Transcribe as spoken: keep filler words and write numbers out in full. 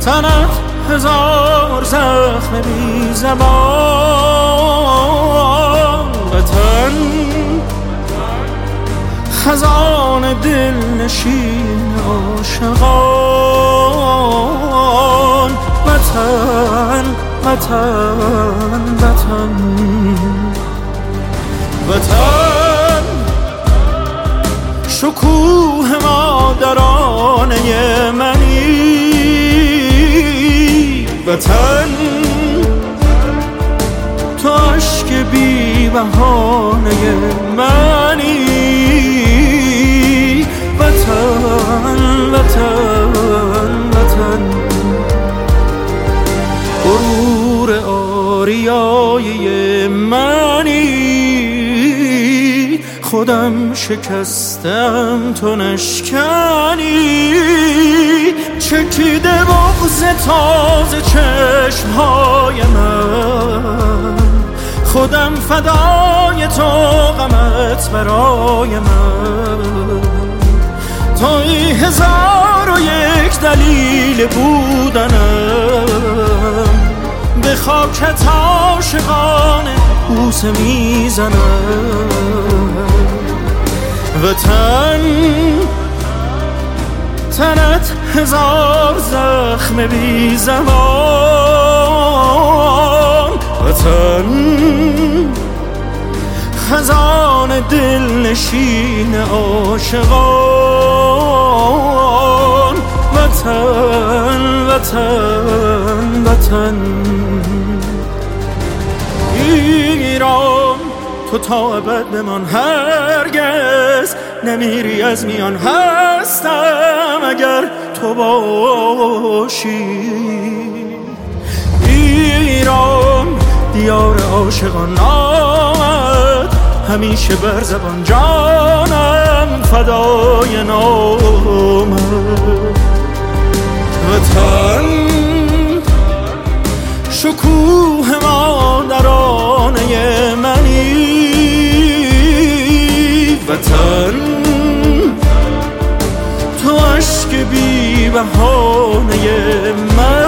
تنت هزار زخم بی زبان، وطن خزان دل نشین عاشقان، وطن وطن وطن وطن شکوه مادرانه منی، وطن تو عشق بی بهانه منی، وطن وطن وطن غرور آریای منی، خودم شکستم تو نشکنی، چکیده بغض تازه چشمهای من، خودم فدای تو غمت برای من، توی هزار و یک دلیل بودنم، به خاکت عاشقانه بوسه میزنم، وطن تنت هزار زخم بی زبان، وطن خزان دل نشین عاشقان، وطن وطن وطن ایران تو تا ابد بمان، هرگز نمیری از میان، هستم اگر تو باشی. ایران دیار عاشقان، آمد همیشه بر زبان، جانم فدای نامت، وطن شکوه مادرانه منی، وطن تو عشق بی بهانه من.